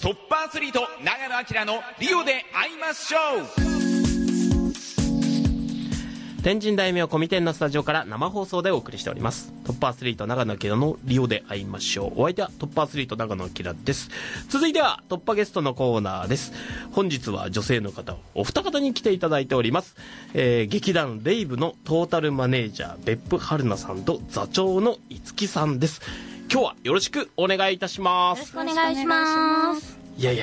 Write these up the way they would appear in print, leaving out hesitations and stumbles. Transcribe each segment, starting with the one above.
トップアスリート長野明のリオで会いましょう。 天神大名コミテンのスタジオから生放送でお送りしております。トップアスリート長野明のリオで会いましょう。お相手はトップアスリート長野明です。続いては突破ゲストのコーナーです。本日は女性の方をお二方に来ていただいております。劇団レイブのトータルマネージャー別府春菜さんと座長の五木さんです。今日はよろしくお願いいたします。 よろしくお願いします。 いやで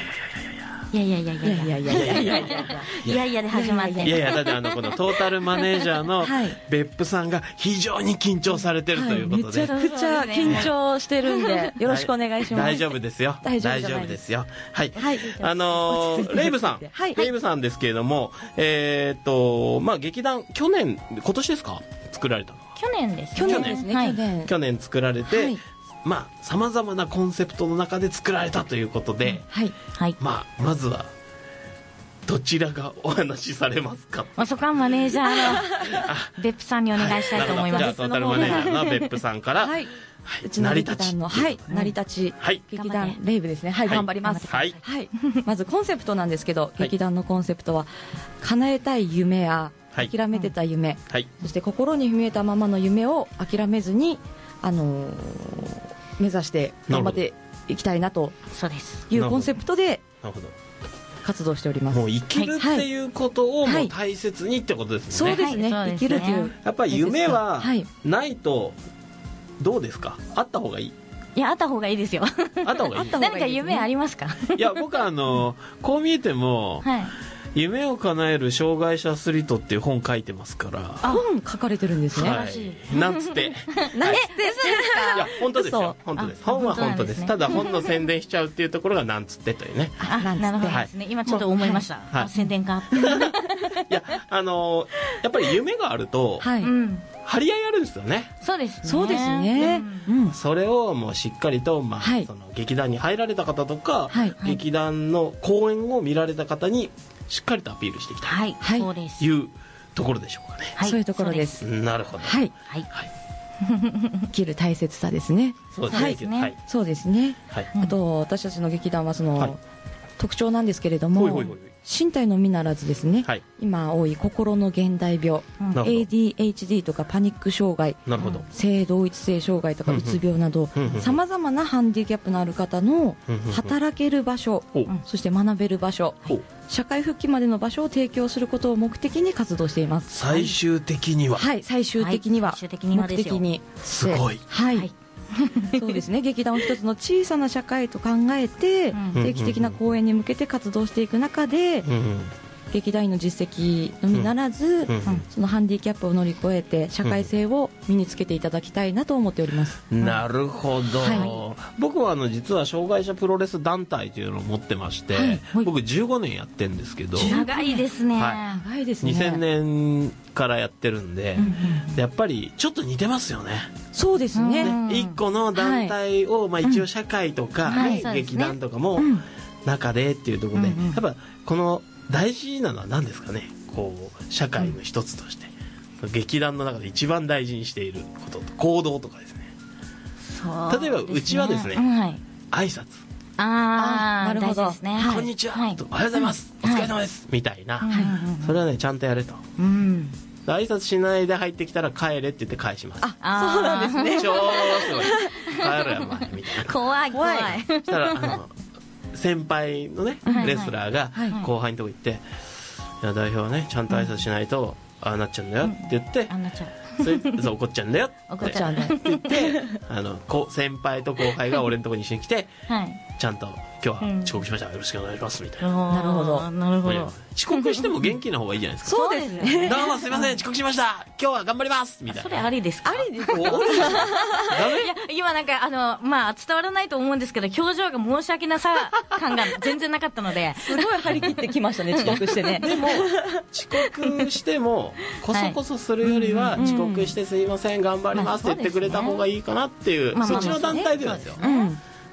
始まって、だってこのトータルマネージャーの別府さんが非常に緊張されてるということで、 めちゃくちゃ緊張してるんでよろしくお願いします。 大丈夫ですよ。大丈夫ですよ。はい。レイブさん、レイブさんですけれども、劇団今年ですか作られたのは？ 去年ですね。 去年作られて、さまざまなコンセプトの中で作られたということで、まずはどちらがお話しされますか？ そこはマネージャーの別府さんにお願いしたいと思います。 じゃあトータルマネージャーの別府さんから、 うちの劇団の成り立ち劇団レイブですね。頑張ります。まずコンセプトなんですけど、劇団のコンセプトは叶えたい夢や諦めてた夢、そして心に秘めたままの夢を諦めずに目指して頑張っていきたいなというコンセプトで活動しております。 もう生きるっていうことをもう大切にってことですね。 そうですね。生きるというやっぱり夢はないとどうですか？あった方がいい？ いや、あった方がいいですよ。 あった方がいい。 何か夢ありますか？ いや、僕はこう見えても、夢を叶える障害者アスリートっていう本書いてますから。 本書かれてるんですね。 なんつって。いや、本当ですよ。本当です。本は本当です。ただ本の宣伝しちゃうっていうところがなんつってというね。 なるほどですね。今ちょっと思いました。宣伝か。 いや、やっぱり夢があると、張り合いあるんですよね。 そうですね。 それをもうしっかりと、その劇団に入られた方とか、劇団の公演を見られた方にしっかりとアピールしていきたいというところでしょうかね。 そういうところです。 なるほど。 生きる大切さですね。そうですね。あと私たちの劇団はその特徴なんですけれども、身体のみならずですね、今多い心の現代病、ADHD とかパニック障害、性同一性障害とかうつ病などさまざまなハンディキャップのある方の働ける場所、そして学べる場所、社会復帰までの場所を提供することを目的に活動しています。 最終的には最終的には目的にすごい。 そうですね。劇団を一つの小さな社会と考えて定期的な公演に向けて活動していく中で、劇団員の実績のみならず、そのハンディキャップを乗り越えて社会性を身につけていただきたいなと思っております。 なるほど。僕は実は障害者プロレス団体というのを持ってまして、僕15年やってるんですけど。 長いですね。 長いですね。 2000年からやってるんで、やっぱりちょっと似てますよね。 そうですね。 一個の団体を一応社会とか劇団とかも中でっていうところで、やっぱこの大事なのは何ですかね。こう社会の一つとして、劇団の中で一番大事にしていることと行動とかですね。例えばうちはですね、挨拶。 なるほど。 こんにちは。おはようございます。お疲れ様です。みたいな。それはねちゃんとやれと。挨拶しないで入ってきたら帰れって言って返します。 そうなんですね。 超すごい。帰るやんみたいな。 怖い。 そしたら先輩のねレスラーが後輩のとこ行って、いや代表はねちゃんと挨拶しないとああなっちゃうんだよって言って、そう怒っちゃうんだよって言って先輩と後輩が俺のとこに一緒に来て、ちゃんと今日は遅刻しました、よろしくお願いしますみたいな。 なるほど。 遅刻しても元気な方がいいじゃないですか。 そうですね。 どうもすいません遅刻しました、今日は頑張りますみたいな。 それありですか？ ありですか？ いや今なんか伝わらないと思うんですけど、表情が申し訳なさ感が全然なかったので、 すごい張り切ってきましたね。遅刻してね。 でも遅刻してもこそこそするよりは、遅刻してすいません頑張りますって言ってくれた方がいいかなっていう、そっちの団体でなんですよ。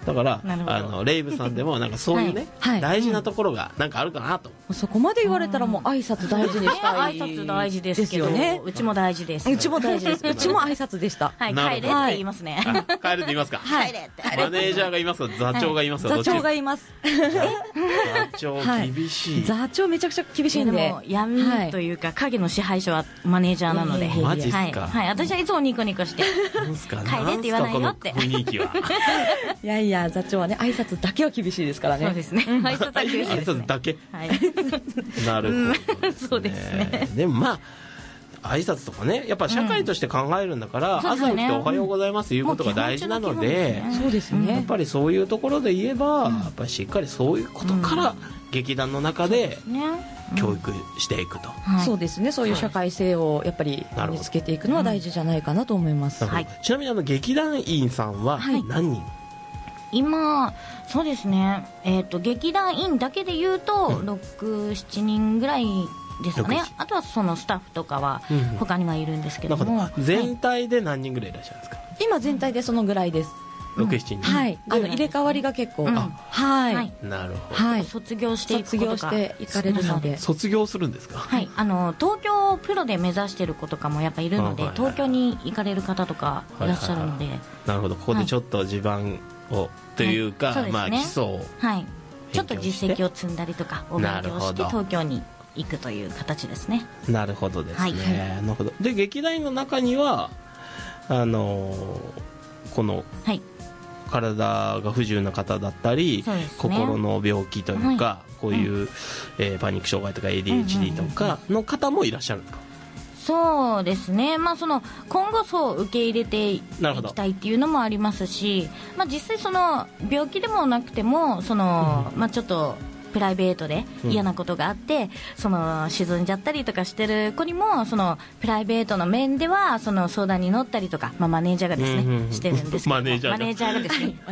だからレイブさんでもなんかそういうね、大事なところがなんかあるかなと。 そこまで言われたらもう挨拶大事にしたい。 挨拶大事ですけどね。うちも大事です。 うちも大事です。うちも挨拶でした。 はい、帰れって言いますね。 帰れって言いますか。 帰れって。 マネージャーがいますか、座長がいますか。 座長がいます。 座長厳しい。 座長めちゃくちゃ厳しいんで。 でも闇というか影の支配者はマネージャーなので。 マジっすか。 はい、私はいつもニコニコして。帰れって言わないよって。 雰囲気は。 いやいや、座長はね、挨拶だけは厳しいですからね。 そうですね。挨拶だけですね。 挨拶だけ。 はい。 なるほど。 そうですね。 でもまあ挨拶とかね、やっぱ社会として考えるんだから、朝起きておはようございますということが大事なので、 そうですね。 やっぱりそういうところで言えば、やっぱりしっかりそういうことから劇団の中で教育していくと。 そうですね。そういう社会性をやっぱり身につけていくのは大事じゃないかなと思います。 ちなみに劇団員さんは何人？ 今そうですね、劇団員だけで言うと、6、7人ぐらいですかね。あとはそのスタッフとかは他にはいるんですけども、 全体で何人ぐらいいらっしゃるんですか？ 今全体でそのぐらいです。 6、7人。 はい。入れ替わりが結構。はい。 なるほど。 はい。卒業していくことが。 卒業していかれるので。 卒業するんですか？ はい。東京プロで目指してる子とかもやっぱいるので、東京に行かれる方とかいらっしゃるので。 なるほど。ここでちょっと地盤をというか、まあ基礎を。 はい。ちょっと実績を積んだりとかお勉強して東京に行くという形ですね。 なるほどですね。なるほど。で劇団員の中にはこの。はい。体が不自由な方だったり、心の病気というか、こういう、パニック障害とか ADHD とかの方もいらっしゃるんですか？ そうですね、まあ、その今後そう受け入れていきたいっていうのもありますし、まあ、実際その病気でもなくてもその、まあ、ちょっとプライベートで嫌なことがあって、その沈んじゃったりとかしてる子にもそのプライベートの面ではその相談に乗ったりとか、まあ、マネージャーがですね、してるんですけどマネージャーがですね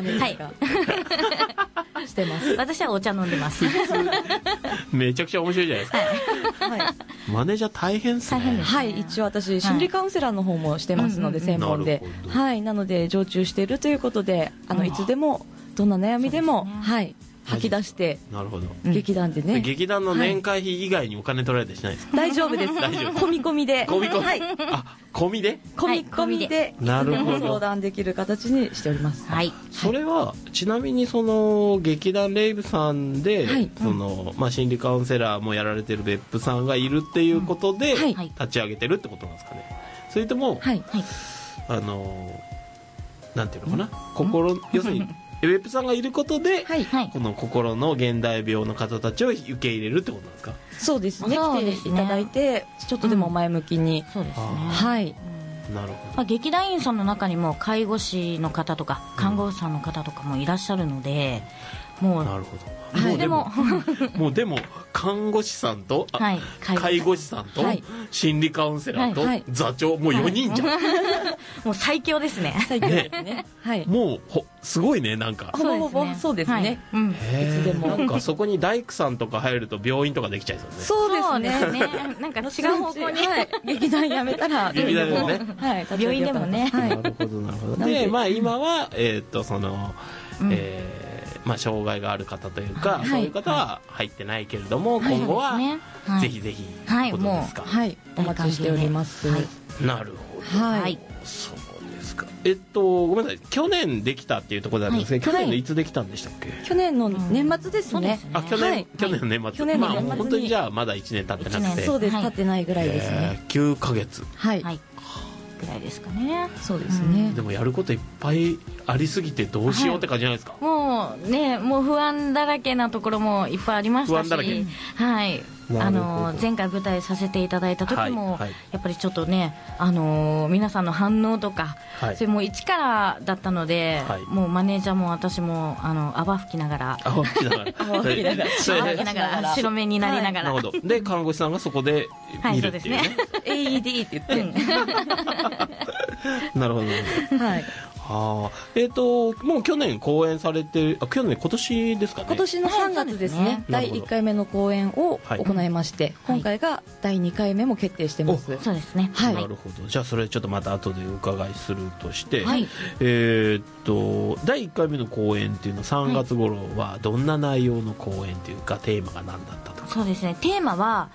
はいしてます。私はお茶飲んでますめちゃくちゃ面白いじゃないですか、はい、マネージャー大変ですね。 はい、一応私心理カウンセラーの方もしてますので、専門で、はい、なので常駐しているということでいつでもどんな悩みでも、はい吐き出して。 なるほど。 劇団でね。 劇団の年会費以外にお金取られたりしないですか？ 大丈夫です。込み込みで。 込み込み。 はい。 あ、込みで？ 込み込みで。なるほど。相談できる形にしております。 はい。 それはちなみにその劇団レイブさんで、そのまあ心理カウンセラーもやられてる別府さんがいるっていうことで立ち上げてるってことなんですかね？それともなんていうのかな、要するに。別府さんがいることで、この心の現代病の方たちを受け入れるってことなんですか？ そうですね。来ていただいてちょっとでも前向きに。 そうですね。 はい。 なるほど。 まあ、劇団員さんの中にも介護士の方とか看護師さんの方とかもいらっしゃるので、もうなるほど。もうでも看護師さんと、介護士さんと、心理カウンセラーと、座長もう4人じゃん、 もう最強ですね。 最強ですね。 もうすごいね、なんかそうですね。いつでもなんかそこに大工さんとか入ると病院とかできちゃいそうね。 そうですね。なんか違う方向に劇団辞めたら劇団でもね、 病院でもね。 なるほどなるほど。でまあ今はそのまあ、障害がある方というか、そういう方は入ってないけれども、今後はぜひぜひことですか？ はい、お待ちしております。 なるほど。 はい、 そうですか。ごめんなさい、去年できたっていうところなんですけど、去年のいつできたんでしたっけ？ 去年の年末ですね。 あ、去年の年末。 去年の年末。 まあ本当にじゃあまだ1年経ってなくて、 そうです、経ってないぐらいですね。 9ヶ月。 はい。 ぐらいですかね。 そうですね。 でもやることいっぱいありすぎてどうしようって感じじゃないですか？ もうね、もう不安だらけなところもいっぱいありましたし、はい。前回舞台させていただいた時も、やっぱりちょっとね、皆さんの反応とか、それも一からだったので、もうマネージャーも私も泡吹きながら白目になりながら、 なるほど。で看護師さんがそこで見るっていうね、 AED って言って、 なるほど。 はい。 もう去年公演されて今年ですかね。 今年の3月ですね、第1回目の公演を行いまして、今回が第2回目も決定してます。 そうですね。 なるほど。じゃあそれちょっとまた後でお伺いするとして、第1回目の公演っていうのは3月頃はどんな内容の公演っていうか、テーマが何だったとか。 そうですね、テーマは、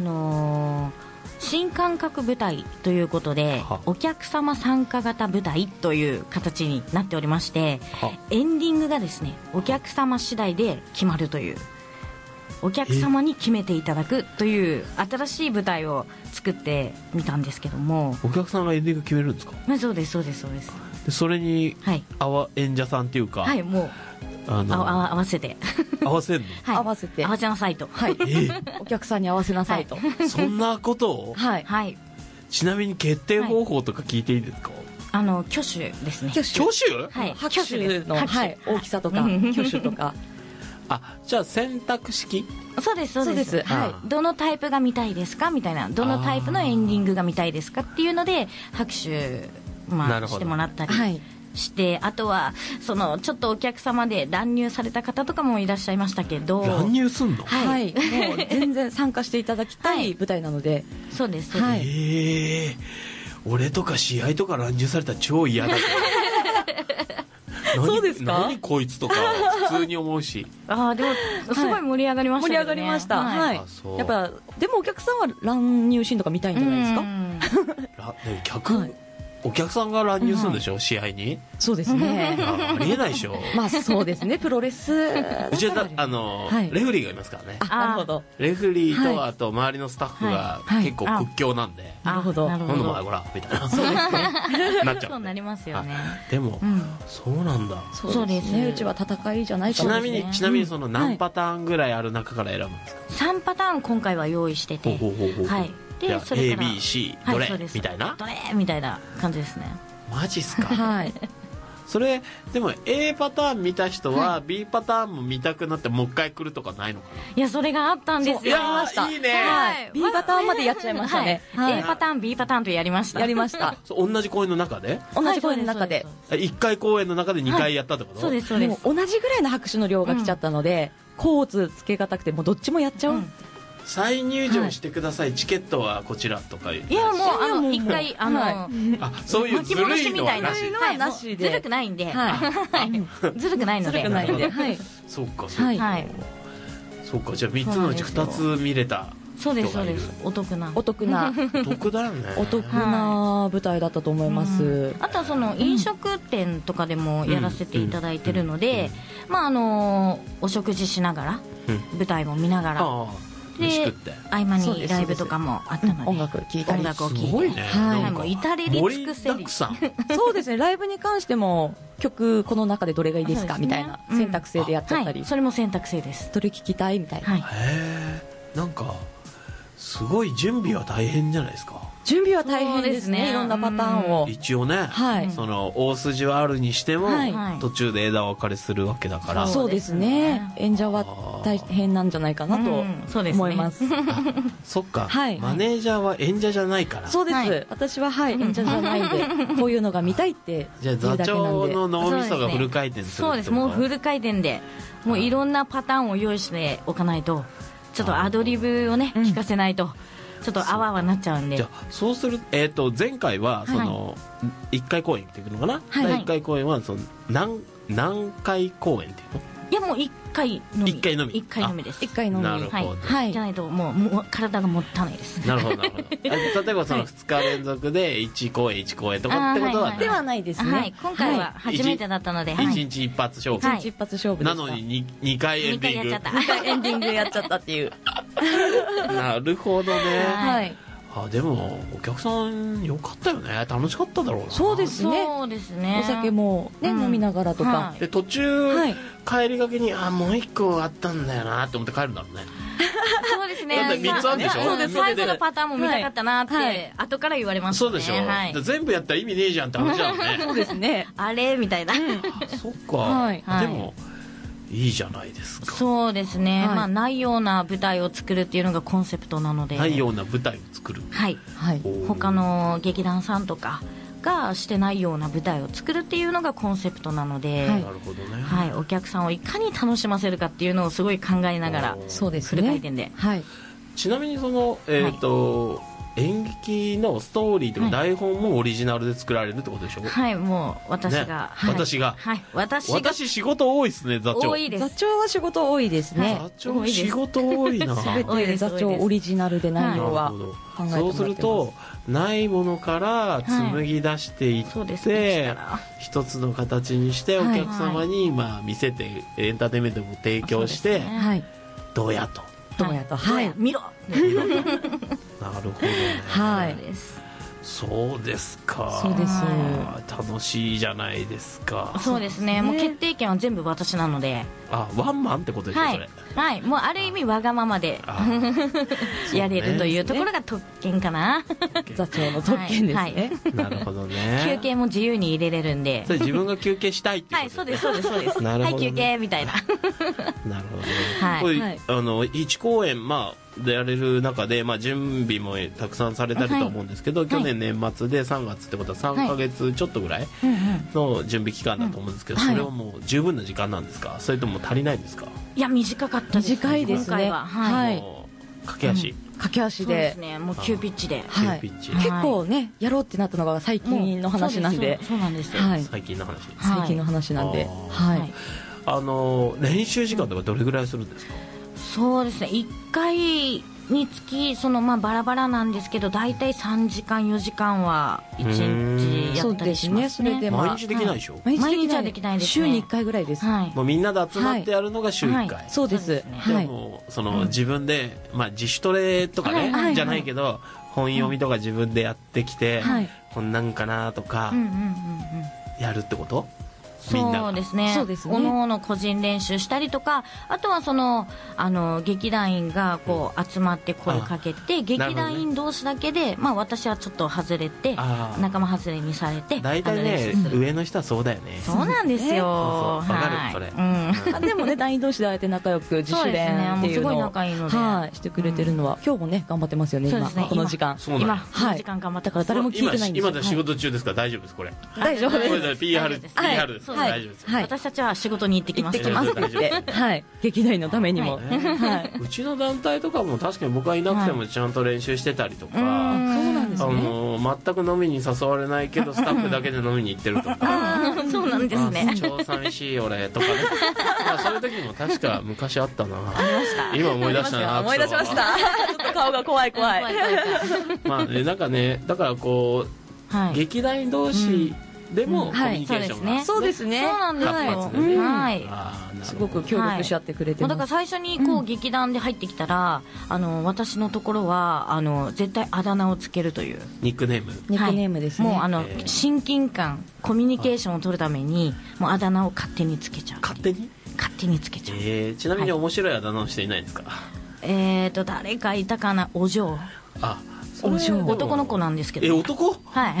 新感覚舞台ということで、お客様参加型舞台という形になっておりまして、エンディングがですね、お客様次第で決まるという、お客様に決めていただくという新しい舞台を作ってみたんですけども。 お客さんがエンディング決めるんですか？ そうですそうですそうです。 でそれに、演者さんっていうか、 もう合わせて合わせるの、 合わせて合わせなさいと、 お客さんに合わせなさいと、 そんなことを、ちなみに決定方法とか聞いていいですか？ 挙手ですね。 挙手？ 拍手の大きさとか挙手とかじゃあ選択式？ そうですそうです。どのタイプが見たいですかみたいな、どのタイプのエンディングが見たいですかっていうので拍手してもらったりして、あとはそのちょっとお客様で乱入された方とかもいらっしゃいましたけど。 乱入すんの？ もう全然参加していただきたい舞台なので。 そうですそうです。 俺とか試合とか乱入されたら超嫌だそうですか？ 何こいつとか普通に思うし。 でもすごい盛り上がりましたね。 盛り上がりました。やっぱでもお客さんは乱入シーンとか見たいんじゃないですか？ お客さんが乱入するんでしょ、試合に。 そうですね。 ありえないでしょ。 そうですね、プロレス。 うちはレフリーがいますからね。 なるほど。 レフリーとあと周りのスタッフが結構屈強なんで、 なるほど。 なんでお前ほらみたいな、 そうですね。 なっちゃう。 そうなりますよね。 でもそうなんだ。 そうですね。うちは戦いじゃないから。ちなみにその何パターンぐらいある中から選ぶんですか ？3パターン今回は用意してて、でそれから ABC どれみたいな、 どれみたいな感じですね。 マジっすか？それでも A パターン見た人は B パターンも見たくなってもう一回来るとかないのかな？ いや、それがあったんですよ。 やりました。いいね。 B パターンまでやっちゃいましたね。 A パターン B パターンとやりました。 同じ公演の中で？ 同じ公演の中で 1回公演の中で2回やったってこと？ そうですそうです。 同じぐらいの拍手の量が来ちゃったので、コーツつけがたくてもうどっちもやっちゃう。 再入場してください、チケットはこちらとか言う。 いや、もう一回そういうずるいのはなしで、ずるくないんで、ずるくないので、 そうかそうか、そうか。じゃあ3つのうち2つ見れた。 そうですそうです。お得なお得だよね。 お得な舞台だったと思います。 あとはその飲食店とかでもやらせていただいてるので、お食事しながら舞台も見ながら、で合間にライブとかもあったので、 音楽聴いたり、 すごいね。 もう至れり尽くせり。 そうですね。ライブに関しても曲この中でどれがいいですかみたいな選択制でやっちゃったり、 それも選択制です。 どれ聴きたいみたいな。 なんかすごい準備は大変じゃないですか？ 準備は大変ですね。いろんなパターンを一応ね、その大筋はあるにしても途中で枝分かれするわけだから。 そうですね。演者は大変なんじゃないかなと思います。 そっか。マネージャーは演者じゃないから。 そうです。私は演者じゃないんで、こういうのが見たいってじゃあ座長の脳みそがフル回転する。 そうです。もうフル回転で、もういろんなパターンを用意しておかないと、ちょっとアドリブをね聞かせないとちょっとあわあわなっちゃうんで。 じゃあそうする前回はその1回公演っていうのかな、第1回公演はその何回公演っていうの？ いや、もう1回のみ。 1回のみ。 1回のみです。 1回のみ。 なるほど。 じゃないともう体がもったいないです。 なるほどなるほど。例えばその2日連続で1公演1公演とかってことはではないですね。 今回は初めてだったので、 1日一発勝負。 1日一発勝負なのに2回エンディング。 2回エンディングやっちゃったっていう。 なるほどね。でもお客さんよかったよね。楽しかっただろうな。 そうですね。お酒もね飲みながらとか。 で途中帰りがけにもう1個あったんだよなって思って帰るんだろうね。 そうですね。 だって3つあるでしょ。 最後のパターンも見たかったなって後から言われましたね。 そうでしょ。全部やったら意味ねえじゃんって話だもんね。 そうですね。 あれみたいな。 そっか。でもいいじゃないですか。 そうですね。ないような舞台を作るっていうのがコンセプトなので。 ないような舞台を作る。 他の劇団さんとかがしてないような舞台を作るっていうのがコンセプトなので、 なるほどね、 はい、お客さんをいかに楽しませるかっていうのをすごい考えながらそうですね、 フル回転で、 はい、 ちなみにその、演劇のストーリーというか台本もオリジナルで作られるってことでしょ。 はい、もう私が、 ね、 はい、 私仕事多いですね。座長多いです。 座長は仕事多いですね。 座長仕事多いな。 全て座長オリジナルで内容は考えてもらってます。 そうするとないものから紡ぎ出していって、一つの形にしてお客様に見せてエンターテインメントも提供して、どうやとはい、見ろなるほどね。 はい、 そうですか。 そうです。 楽しいじゃないですか。 そうですね。もう決定権は全部私なので。 ワンマンってことでしょ、それ。 はい。もうある意味わがままでやれるというところが特権かな。 座長の特権ですね。 なるほどね。 休憩も自由に入れれるんで。 それ自分が休憩したいっていう。 はい、そうですそうです。 なるほど。 はい、休憩みたいな。 なるほどね。はい。1公演でやれる中で、準備もたくさんされたりと思うんですけど、去年年末で3月ってことは3ヶ月ちょっとぐらいの準備期間だと思うんですけど、それはもう十分な時間なんですか、それとも足りないんですか。 いや、短かったです。 短いですね。 はい。 駆け足で。そうですね。もう急ピッチで。 結構ね、やろうってなったのが最近の話なんで。 そうなんですよ。 最近の話。 最近の話なんで。はい。 練習時間とかどれぐらいするんですか。 そうですね、1回につきバラバラなんですけど、大体3時間4時間は1日やったりしますね。 それで毎日できないでしょ。 毎日はできないですね。 週に1回ぐらいです。 もうみんなで集まってやるのが週1回。 そうです。 でも自分で自主トレとかねじゃないけど、本読みとか自分でやってきて、こんなんかなとかやるってこと。 そうですね。おのおの個人練習したりとか、あとは劇団員がこう集まって声かけて、劇団員同士だけで、私はちょっと外れて仲間外れにされて。 大体ね、上の人はそうだよね。 そうなんですよ。 わかるそれ。 でもね、団員同士であえて仲良く自主練っていうのをしてくれてるのは、今日もね頑張ってますよね。今この時間。 今この時間頑張ったから誰も聞いてないんですよ。 今仕事中ですから大丈夫です。これ大丈夫です。 PR です。大丈夫です。 私たちは仕事に行ってきます。 はい。劇団員のためにも。 うちの団体とかも確かに僕はいなくてもちゃんと練習してたりとか、そうなんですね。 全く飲みに誘われないけどスタッフだけで飲みに行ってるとか。 そうなんですね。 超寂しい俺とかね。そういう時も確か昔あったな。 ありました。 今思い出したな。 思い出しました。ちょっと顔が怖い。 なんかね、だからこう劇団員同士でもコミュニケーションがそうですね。 そうなんですよ。はい。 すごく協力し合ってくれてます。 だから最初にこう劇団で入ってきたら、私のところは絶対あだ名をつけるというニックネーム。 ニックネームですね。 もう親近感、コミュニケーションを取るためにもうあだ名を勝手につけちゃう。 勝手につけちゃう。ちなみに面白いあだ名をしていないんですか。 誰かいたかな。お嬢。男の子なんですけど。 男？ はい。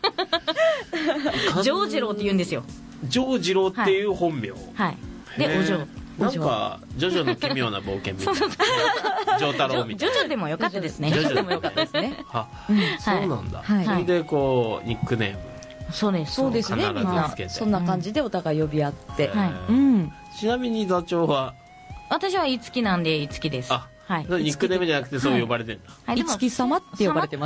丈次郎って言うんですよ。 丈次郎っていう本名。 はい。で、お嬢。 なんかジョジョの奇妙な冒険みたいな。丈太郎みたいな。 ジョジョでもよかったですね。 ジョジョでもよかったですね。 そうなんだ。それでこうニックネーム。 そうですね。 みんなそんな感じでお互い呼び合って。 ちなみに座長は。 私はいつきなんでいつきです。 はい。ニックネームじゃなくてそう呼ばれてるんだ。 いつき様って呼ばれてます。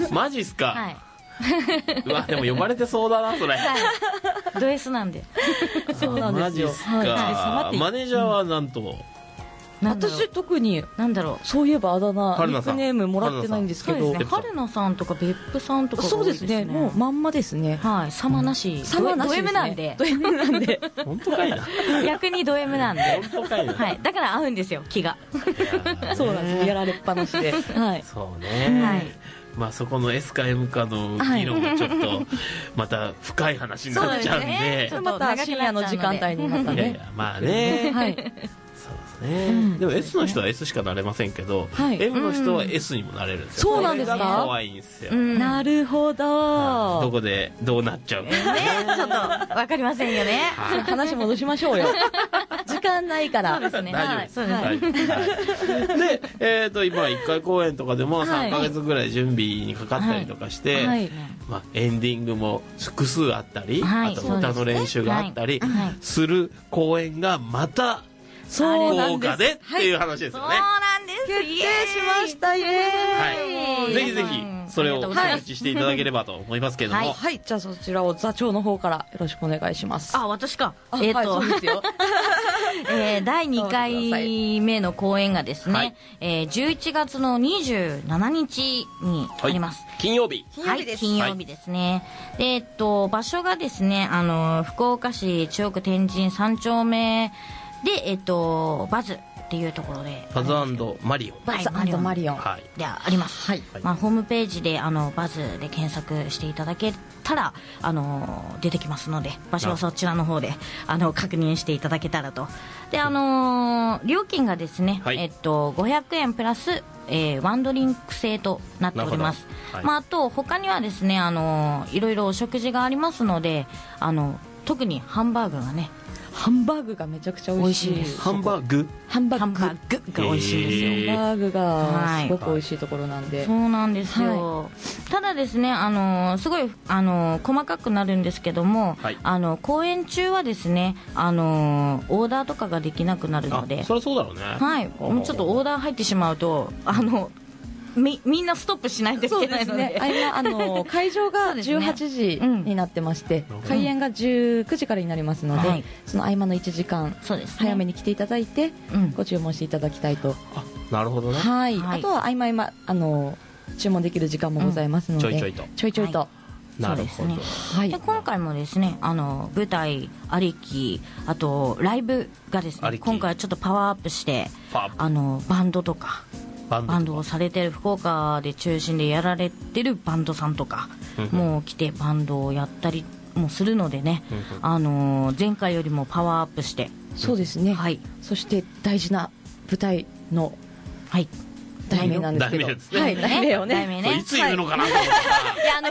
マジっすか。 はい。 うわ、でも呼ばれてそうだなそれ。 ド S なんで。 そうなんですよ。 マジっすか。マネージャーはなんと。 私特にそういえばあだ名ニックネームもらってないんですけど、 春菜さんとか別府さんとかそうですね。もうまんまですね。 はい。様なし。ド M なんで。 本当かいな。 逆にド M なんで。 本当かいな。 はい。だから合うんですよ、気が。 そうなんです。やられっぱなしで。はい。 そうね。はい。そこの S か M かの議論がちょっとまた深い話になっちゃうんで、 また深夜の時間帯になったね。 まあね。はい。そうですね。でも S の人は S しかなれませんけど、M の人は S にもなれるんですよ。 そうなんですか。 怖いんですよ。 なるほど。 どこでどうなっちゃうかね。 ちょっとわかりませんよね。 話戻しましょうよ。次間ないからそうですね。 大丈夫です。 そうですね。 で、今1回公演とかでも3ヶ月ぐらい準備にかかったりとかして、エンディングも複数あったり、あと歌の練習があったりする公演がまた豪華でっていう話ですよね。 そうなんです。 決定しましたイエーイ。ぜひぜひそれをお話ししていただければと思いますけども、 はい、じゃあそちらを座長の方からよろしくお願いします。 あ、私か。 そうですよ。 第2回目の公演がですね、11月の27日にあります。 金曜日。 はい、金曜日ですね。で、場所がですね、福岡市中央区天神3丁目で、バズっていうところで、 バズ&マリオン、 バズ&マリオンであります。ホームページでバズで検索していただけたら出てきますので、場所はそちらの方で確認していただけたらと。で、料金がですね、500円プラスワンドリンク制となっております。あと他にはですね、いろいろお食事がありますので、特にハンバーグがね、 ハンバーグがめちゃくちゃ美味しいです。 ハンバーグが美味しいですよ。 ハンバーグがすごく美味しいところなんで。 そうなんですよ。ただですね、すごい細かくなるんですけども、公演中はですね、オーダーとかができなくなるので。 そりゃそうだろうね。 はい。もうちょっとオーダー入ってしまうとみんなストップしないといけないので、 会場が18時になってまして、開演が19時からになりますので、その合間の1時間早めに来ていただいてご注文していただきたいと。 なるほどね。 あとは合間注文できる時間もございますので、ちょいちょいと。 そうですね。で、今回もですね、舞台ありき、あとライブがですね、今回はちょっとパワーアップして、バンドとかバンドをされてる、福岡で中心でやられてるバンドさんとかもう来てバンドをやったりもするのでね、前回よりもパワーアップして。 そうですね。そして大事な舞台の題名なんですけど、題名をね、 いつ言うのかなと思って、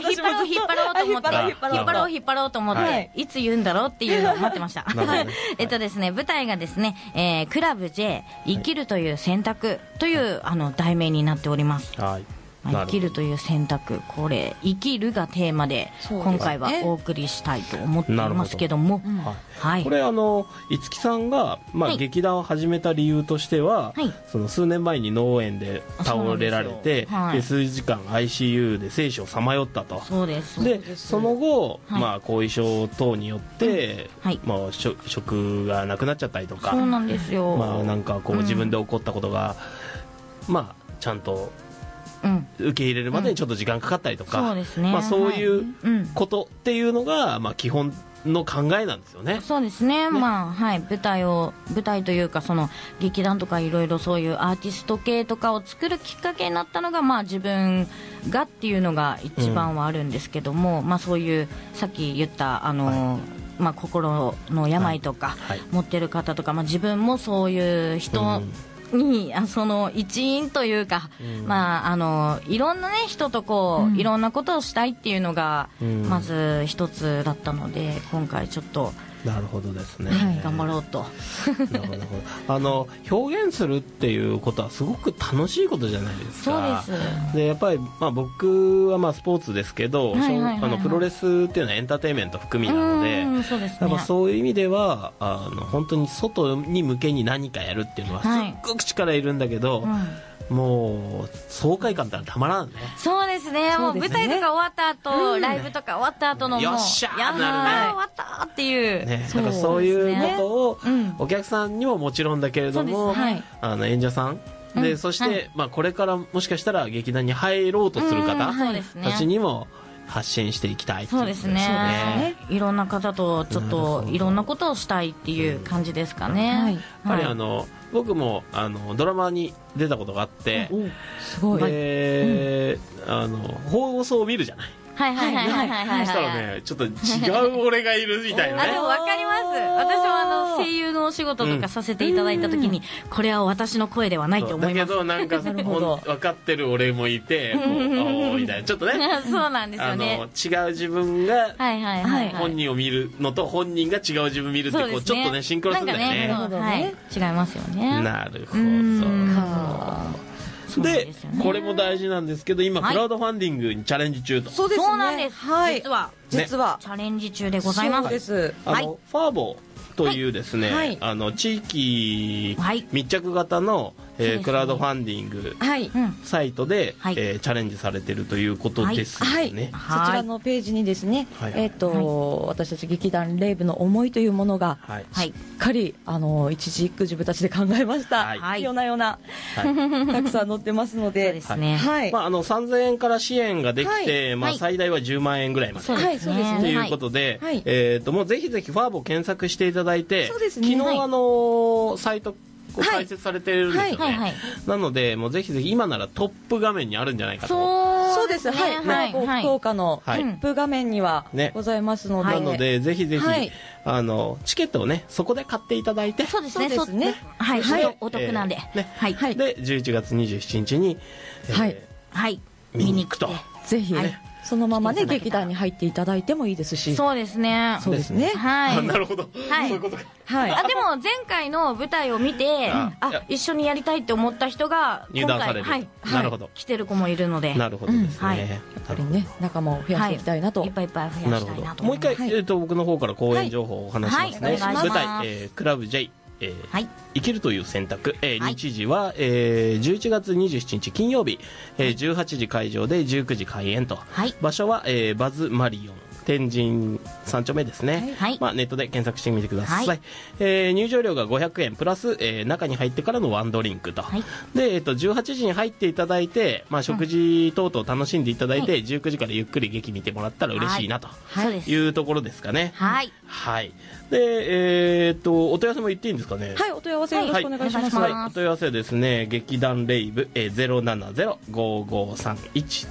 引っ張ろうと思っていつ言うんだろうっていうのを待ってました。ですね、舞台がですね、クラブ J 生きるという選択という題名になっております。生きるという選択、これ生きるがテーマで今回はお送りしたいと思っていますけども、 これ五木さんが劇団を始めた理由としては、その数年前に脳炎で倒れられて、で数時間 ICU で生死をさまよったと。でその後後遺症等によって職がなくなっちゃったりとか、なんかこう自分で起こったことがちゃんと受け入れるまでにちょっと時間かかったりとか、そういうことっていうのが基本の考えなんですよね。 そうですね。舞台というか、その劇団とかいろいろそういうアーティスト系とかを作るきっかけになったのが自分がっていうのが一番はあるんですけども、そういうさっき言った心の病とか持ってる方とか、自分もそういう人にその一員というか、いろんなね人といろんなことをしたいっていうのがまず一つだったので、今回ちょっとなるほどですね、 頑張ろうと。 表現するっていうことはすごく楽しいことじゃないですか。 そうです。 でやっぱり僕はスポーツですけど、プロレスっていうのはエンターテインメント含みなので、そういう意味では本当に外に向けに何かやるっていうのはすっごく力いるんだけど、もう爽快感ってたまらんね。 そうですね。もう舞台とか終わった後、ライブとか終わった後のよっしゃーなるね、 終わったっていうね。だからそういうことをお客さんにももちろんだけれども、演者さんで、そしてこれからもしかしたら劇団に入ろうとする方たちにも発信していきたい。 そうですね。いろんな方とちょっといろんなことをしたいっていう感じですかね。 やっぱり僕もドラマに出たことがあって、 すごい。 で放送を見るじゃない。そしたらね、ちょっと違う俺がいるみたいなね。 わかります。私も声優ののお仕事とかさせていただいた時に、これは私の声ではないと思います。 だけどなんか分かってる俺もいてみたいなちょっとねそうなんですよね。 違う自分が本人を見るのと本人が違う自分見るってこうちょっとねシンクロするんだよね。 なるほどね。違いますよね。 なるほど。でこれも大事なんですけど今クラウドファンディングにチャレンジ中と。 そうですね。そうなんです。実はチャレンジ中でございます。 そうです。 ファーボというですね、地域密着型のクラウドファンディングサイトでチャレンジされているということですね。 そちらのページにですね、私たち劇団レイブの思いというものがしっかり一字一句自分たちで考えました。ようなようなたくさん載ってますので、 3000円から支援ができて、最大は10万円ぐらいまでということで、もうぜひぜひファーボを検索していただいて、昨日サイト開設されてるんですよね。なのでもうぜひぜひ今ならトップ画面にあるんじゃないかと。 そうです。福岡のトップ画面にはございますので、 なのでぜひぜひチケットをねそこで買っていただいて、 そうですね。お得なんで。で 11月27日に見に行くと。 ぜひそのままね劇団に入っていただいてもいいですし。 そうですね。 そうですね。 なるほど。そういうことか。 でも前回の舞台を見て一緒にやりたいって思った人が入団される。なるほど。 来てる子もいるので。 なるほどですね。 やっぱりね仲間を増やしていきたいなと。 いっぱいいっぱい増やしたいなと。 もう一回僕の方から公演情報をお話しますね。舞台クラブ J生きるという選択、日時は、11月27日金曜日、18時会場で19時開演と、場所は、バズマリオン天神3丁目ですね、ネットで検索してみてください、入場料が500円プラス、中に入ってからのワンドリンクと、で、18時に入っていただいて、食事等々楽しんでいただいて、19時からゆっくり劇見てもらったら嬉しいなというところですかね。で、お問い合わせも言っていいんですかね。 お問い合わせよろしくお願いします。 お問い合わせはですね、劇団レイブ、070-5531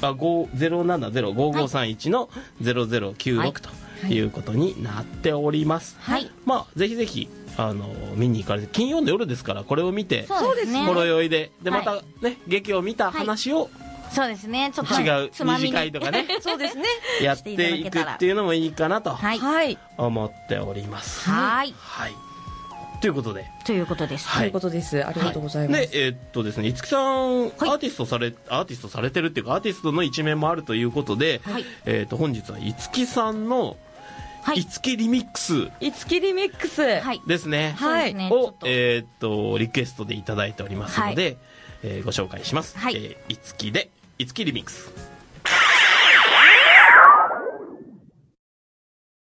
070-5531の0096ということになっております。ぜひぜひ見に行かれて、金曜の夜ですからこれを見てほろ酔いでまたね劇を見た話をそうですね、ちょっと違う二次会とかねそうですねやっていくっていうのもいいかなと思っております。ということで。 ということです。ありがとうございます。 で、ですね、五木さん、アーティストされてるっていうか、アーティストの一面もあるということで、本日は五木さんの五木リミックス。 五木リミックス。 ですね。を、リクエストでいただいておりますので、ご紹介します。五木で、五木リミックス。